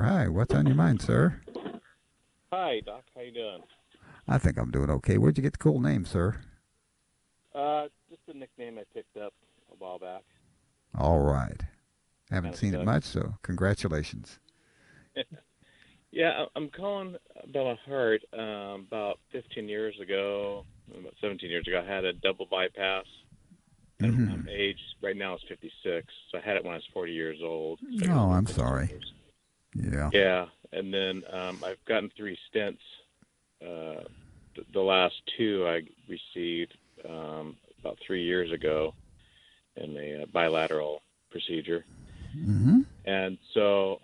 Hi, what's on your mind, sir? Hi, Doc. How you doing? I think I'm doing okay. Where'd you get the cool name, sir? Just a nickname I picked up a while back. All right. Kind Haven't of seen it sucks. much, so congratulations. Yeah, I'm calling about a heart. About 15 years ago, about 17 years ago, I had a double bypass, and I'm Mm-hmm. aged right now is 56. So I had it when I was 40 years old. So I got Oh, about I'm 15 sorry. years. Yeah. Yeah, and then I've gotten three stents. The last two I received about 3 years ago in a bilateral procedure. Mm-hmm. And so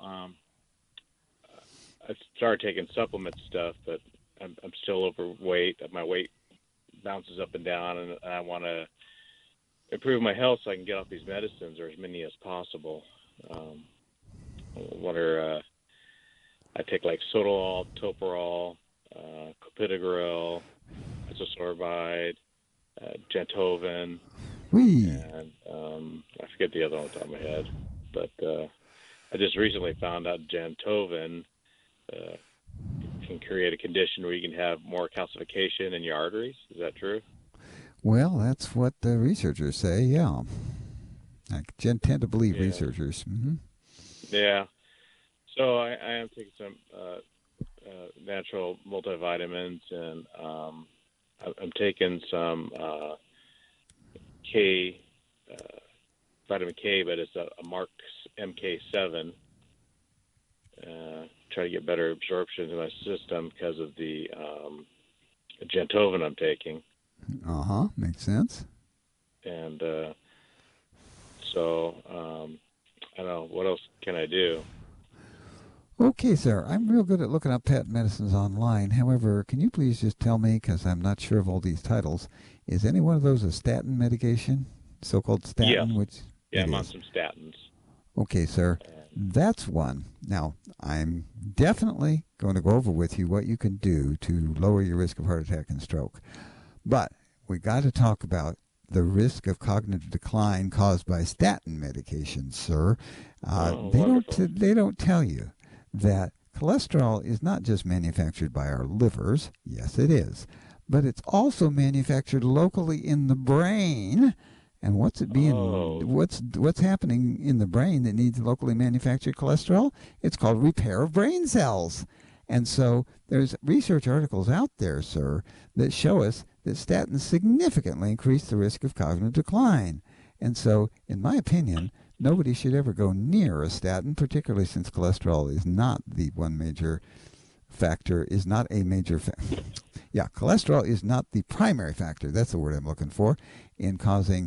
I started taking supplement stuff, but I'm still overweight. My weight bounces up and down, and I want to improve my health so I can get off these medicines or as many as possible. Um, what are I take like Sotalol, Toprol, Clopidogrel, Isosorbide, Gentoven, Wee. and I forget the other one off the top of my head. But I just recently found out Gentoven uh, can create a condition where you can have more calcification in your arteries. Is that true? Well, that's what the researchers say, yeah. I tend to believe Yeah. researchers. Mm-hmm. Yeah. So I am taking some natural multivitamins, and I'm taking some K, uh, vitamin K, but it's a Mark MK7. Try to get better absorption in my system because of the Gentoven I'm taking, Uh-huh. Makes sense. and so I don't know what else can I do. Okay, sir. I'm real good at looking up patent medicines online. However, can you please just tell me, because I'm not sure of all these titles, is any one of those a statin medication? So-called Yes, statin, which yeah, it I'm on is. some statins. Okay, sir. And, That's one. Now, I'm definitely going to go over with you what you can do to lower your risk of heart attack and stroke. But we got to talk about the risk of cognitive decline caused by statin medications, sir. oh, wonderful. They don't tell you that cholesterol is not just manufactured by our livers. Yes, it is, but it's also manufactured locally in the brain. And Oh, what's happening in the brain that needs locally manufactured cholesterol? It's called repair of brain cells. And so there's research articles out there, sir, that show us that statins significantly increase the risk of cognitive decline. And so, in my opinion, nobody should ever go near a statin, particularly since cholesterol is not the one major factor, is not a major factor. Yeah, cholesterol is not the primary factor. That's the word I'm looking for in causing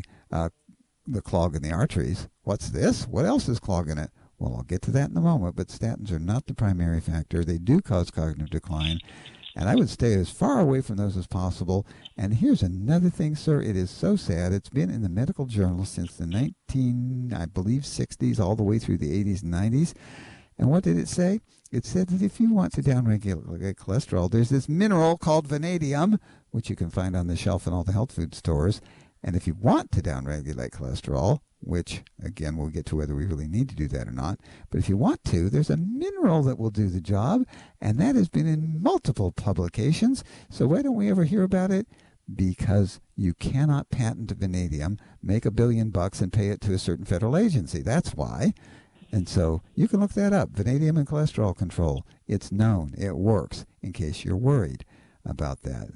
the clog in the arteries. What's this? What else is clogging it? Well, I'll get to that in a moment, but statins are not the primary factor. They do cause cognitive decline, and I would stay as far away from those as possible. And here's another thing, sir. It is so sad. It's been in the medical journal since the 19, I believe, 60s, all the way through the 80s and 90s. And what did it say? It said that if you want to downregulate cholesterol, there's this mineral called vanadium, which you can find on the shelf in all the health food stores. And if you want to downregulate cholesterol, which again we'll get to whether we really need to do that or not, but if you want to, there's a mineral that will do the job, and that has been in multiple publications. So why don't we ever hear about it? Because you cannot patent vanadium, make $1 billion, and pay it to a certain federal agency. That's why. And so you can look that up, vanadium and cholesterol control. It's known. It works, in case you're worried about that.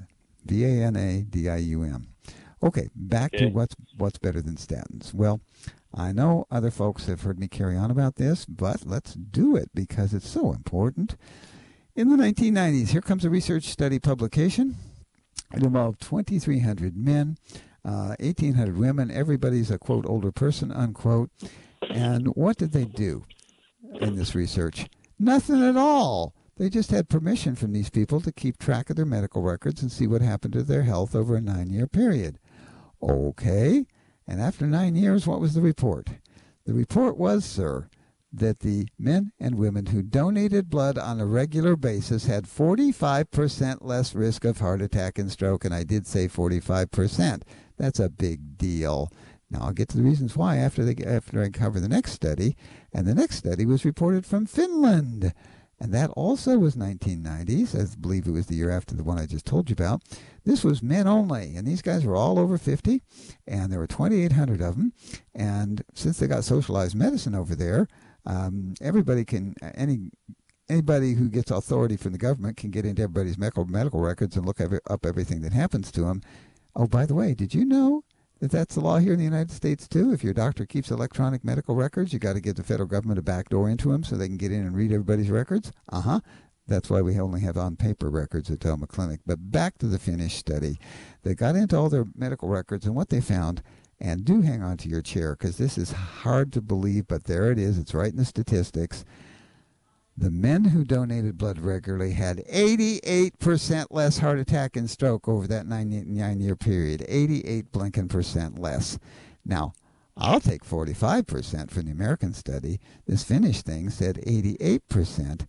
Vanadium. Okay, back to okay. what's better than statins. Well, I know other folks have heard me carry on about this, but let's do it because it's so important. In the 1990s, here comes a research study publication. It involved 2,300 men, 1,800 women. Everybody's a, quote, older person, unquote. And what did they do in this research? Nothing at all. They just had permission from these people to keep track of their medical records and see what happened to their health over a 9-year period. Okay. And after 9 years, what was the report? The report was, sir, that the men and women who donated blood on a regular basis had 45% less risk of heart attack and stroke. And I did say 45%. That's a big deal. Now I'll get to the reasons why after I cover the next study. And the next study was reported from Finland. And that also was 1990s. I believe it was the year after the one I just told you about. This was men only, and these guys were all over 50, and there were 2,800 of them. And since they got socialized medicine over there, everybody can, anybody who gets authority from the government can get into everybody's medical records and look up everything that happens to them. Oh, by the way, did you know that that's the law here in the United States, too? If your doctor keeps electronic medical records, you got to give the federal government a backdoor into them so they can get in and read everybody's records. That's why we only have on-paper records at Thelma Clinic. But back to the Finnish study. They got into all their medical records, and what they found, and do hang on to your chair because this is hard to believe, but there it is. It's right in the statistics. The men who donated blood regularly had 88% less heart attack and stroke over that 9-year period. 88 blinking percent less. Now, I'll take 45% from the American study. This Finnish thing said 88%.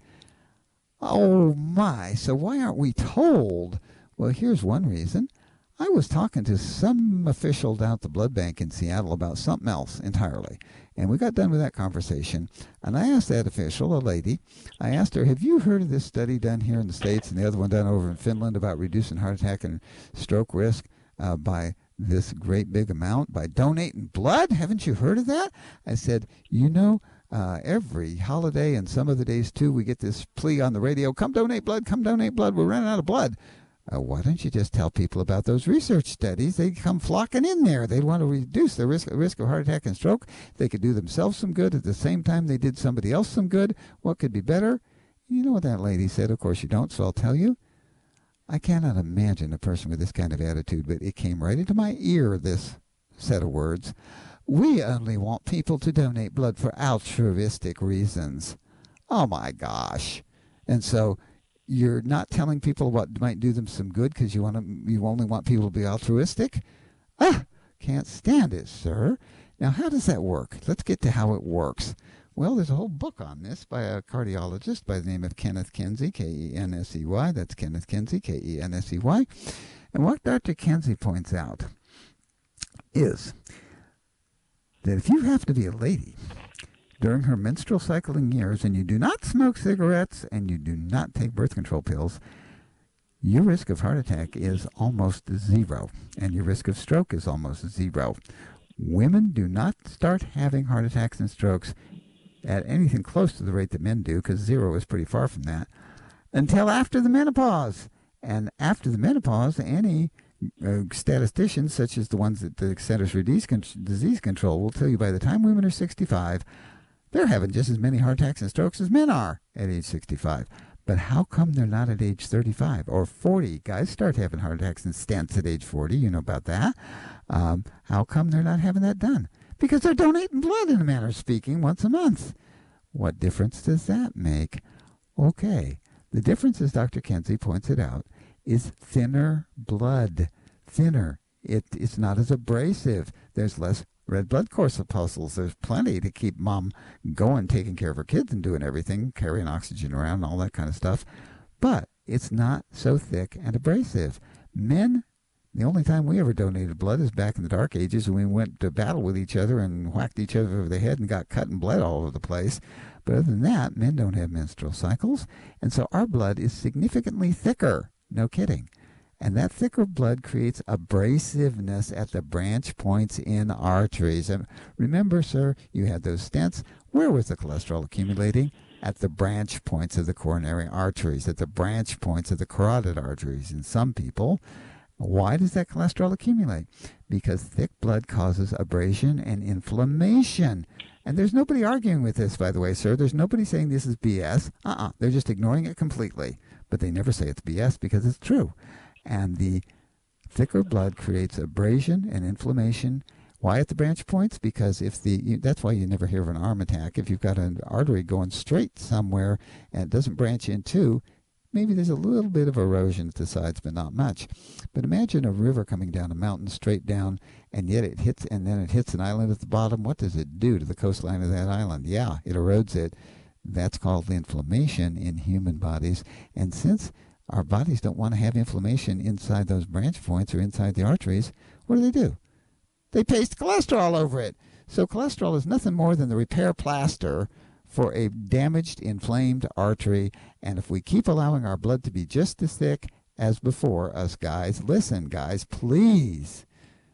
Oh my, so why aren't we told? Well, here's one reason. I was talking to some official down at the blood bank in Seattle about something else entirely. And we got done with that conversation. And I asked that official, a lady, I asked her, have you heard of this study done here in the States and the other one done over in Finland about reducing heart attack and stroke risk by this great big amount, by donating blood? Haven't you heard of that? I said, every holiday and some of the days too, we get this plea on the radio, come donate blood, we're running out of blood. Why don't you just tell people about those research studies? They come flocking in there. They want to reduce the risk of heart attack and stroke. They could do themselves some good at the same time they did somebody else some good. What could be better? You know what that lady said? Of course you don't, so I'll tell you. I cannot imagine a person with this kind of attitude, but it came right into my ear, this set of words. We only want people to donate blood for altruistic reasons. Oh, my gosh. And so you're not telling people what might do them some good because you only want people to be altruistic? Can't stand it, sir. Now, how does that work? Let's get to how it works. Well, there's a whole book on this by a cardiologist by the name of Kenneth Kenzie, K-E-N-S-E-Y. That's Kenneth Kenzie, K-E-N-S-E-Y. And what Dr. Kenzie points out is that if you have to be a lady during her menstrual cycling years and you do not smoke cigarettes and you do not take birth control pills, your risk of heart attack is almost zero, and your risk of stroke is almost zero. Women do not start having heart attacks and strokes at anything close to the rate that men do, because zero is pretty far from that, until after the menopause. And after the menopause, any statisticians, such as the ones at the Centers for Disease Control, will tell you by the time women are 65, they're having just as many heart attacks and strokes as men are at age 65. But how come they're not at age 35 or 40? Guys start having heart attacks and stents at age 40. You know about that. How come they're not having that done? Because they're donating blood, in a manner of speaking, once a month. What difference does that make? Okay. The difference, as Dr. Kenzie points it out, is thinner blood. Thinner. It's not as abrasive. There's less red blood corpuscles. There's plenty to keep mom going, taking care of her kids and doing everything, carrying oxygen around and all that kind of stuff. But it's not so thick and abrasive. Men, the only time we ever donated blood is back in the dark ages when we went to battle with each other and whacked each other over the head and got cut and bled all over the place. But other than that, men don't have menstrual cycles, and so our blood is significantly thicker. No kidding. And that thicker blood creates abrasiveness at the branch points in arteries. And remember, sir, you had those stents. Where was the cholesterol accumulating? At the branch points of the coronary arteries, at the branch points of the carotid arteries in some people. Why does that cholesterol accumulate? Because thick blood causes abrasion and inflammation. And there's nobody arguing with this, by the way, sir. There's nobody saying this is BS. They're just ignoring it completely. But they never say it's BS because it's true. And the thicker blood creates abrasion and inflammation. Why at the branch points? Because that's why you never hear of an arm attack. If you've got an artery going straight somewhere and it doesn't branch in two, maybe there's a little bit of erosion at the sides, but not much. But imagine a river coming down a mountain straight down, and yet it hits an island at the bottom. What does it do to the coastline of that island? Yeah, it erodes it. That's called inflammation in human bodies. And since our bodies don't want to have inflammation inside those branch points or inside the arteries, what do? They paste cholesterol over it. So cholesterol is nothing more than the repair plaster for a damaged, inflamed artery. And if we keep allowing our blood to be just as thick as before, us guys, listen, guys, please.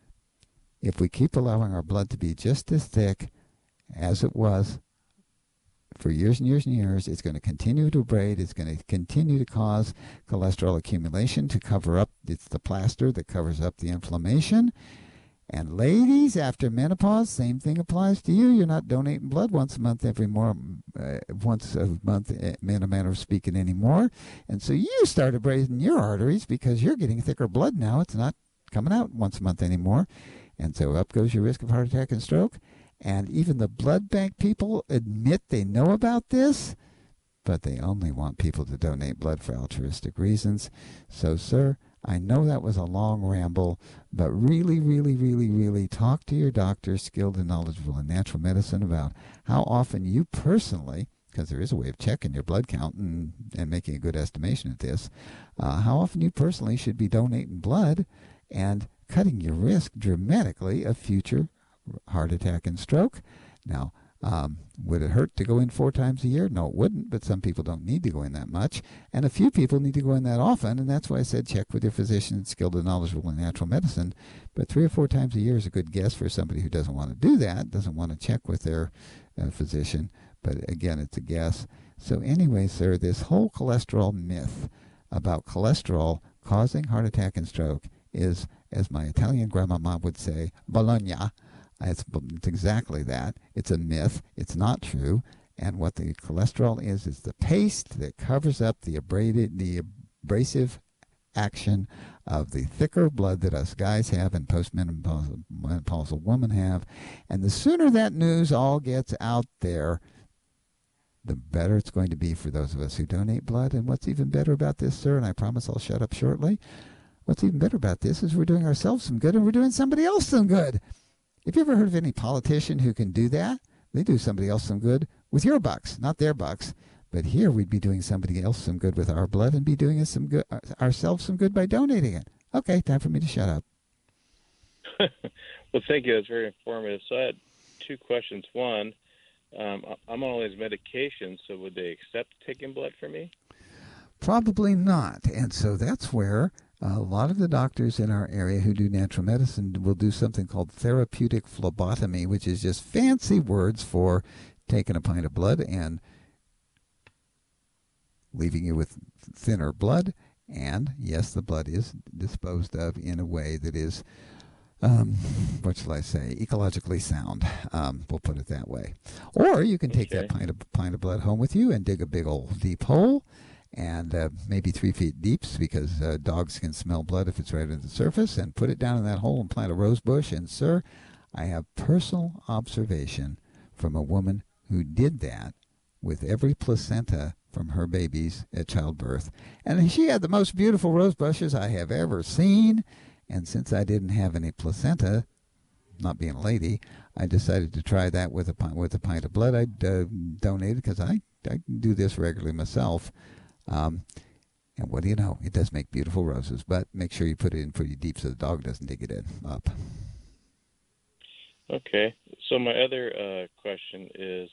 If we keep allowing our blood to be just as thick as it was for years and years and years, it's going to continue to abrade. It's going to continue to cause cholesterol accumulation to cover up. It's the plaster that covers up the inflammation. And ladies, after menopause, same thing applies to you. You're not donating blood once a month once a month in a manner of speaking anymore. And so you start abrading your arteries because you're getting thicker blood now. It's not coming out once a month anymore. And so up goes your risk of heart attack and stroke. And even the blood bank people admit they know about this, but they only want people to donate blood for altruistic reasons. So, sir, I know that was a long ramble, but really, really, really, really talk to your doctor, skilled and knowledgeable in natural medicine, about how often you personally, because there is a way of checking your blood count and making a good estimation of this, how often you personally should be donating blood and cutting your risk dramatically of future heart attack and stroke. Now, would it hurt to go in 4 times a year? No, it wouldn't, but some people don't need to go in that much, and a few people need to go in that often, and that's why I said check with your physician, skilled and knowledgeable in natural medicine. But 3 or 4 times a year is a good guess for somebody who doesn't want to do that, doesn't want to check with their physician, but again, it's a guess. So anyway, sir, this whole cholesterol myth about cholesterol causing heart attack and stroke is, as my Italian grandmama would say, Bologna. It's exactly that. It's a myth. It's not true. And what the cholesterol is the paste that covers up the abrasive action of the thicker blood that us guys have and postmenopausal women have. And the sooner that news all gets out there, the better it's going to be for those of us who donate blood. And what's even better about this, sir, and I promise I'll shut up shortly, what's even better about this is we're doing ourselves some good and we're doing somebody else some good. Have you ever heard of any politician who can do that? They do somebody else some good with your bucks, not their bucks. But here we'd be doing somebody else some good with our blood and be doing us some good, ourselves some good by donating it. Okay, time for me to shut up. Well, thank you. That's very informative. So I had 2 questions. One, I'm on all these medications, so would they accept taking blood from me? Probably not. And so that's where a lot of the doctors in our area who do natural medicine will do something called therapeutic phlebotomy, which is just fancy words for taking a pint of blood and leaving you with thinner blood. And yes, the blood is disposed of in a way that is, what shall I say, ecologically sound. We'll put it that way. Or you can take that pint of blood home with you and dig a big old deep hole, and maybe 3 feet deep, because dogs can smell blood if it's right at the surface, and put it down in that hole and plant a rose bush. And, sir, I have personal observation from a woman who did that with every placenta from her babies at childbirth. And she had the most beautiful rose bushes I have ever seen. And since I didn't have any placenta, not being a lady, I decided to try that with a pint of blood I'd donated, because I do this regularly myself. And what do you know? It does make beautiful roses, but make sure you put it in pretty deep so the dog doesn't dig it up. Okay. So my other question is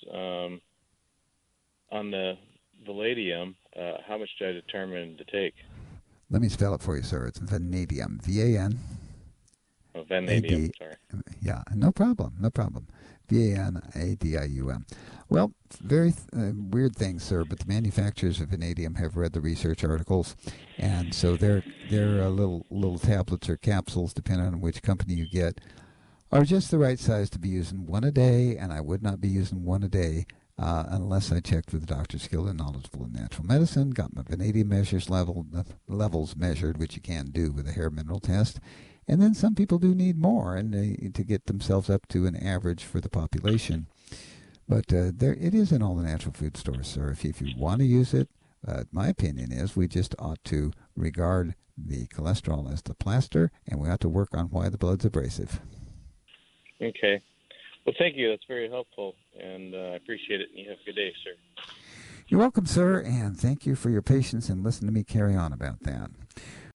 on the Vanadium, how much do I determine to take? Let me spell it for you, sir. It's Vanadium. V-A-N. Oh, Vanadium, sorry. Yeah, no problem. V-A-N-A-D-I-U-M. Well, very weird thing, sir, but the manufacturers of vanadium have read the research articles, and so their little tablets or capsules, depending on which company you get, are just the right size to be using one a day, and I would not be using one a day unless I checked with a doctor skilled and knowledgeable in natural medicine, got my vanadium levels measured, which you can do with a hair mineral test. And then some people do need more and to get themselves up to an average for the population. But it is in all the natural food stores, sir. If you want to use it, my opinion is we just ought to regard the cholesterol as the plaster, and we ought to work on why the blood's abrasive. Okay. Well, thank you. That's very helpful, and I appreciate it. You have a good day, sir. You're welcome, sir, and thank you for your patience and listen to me carry on about that.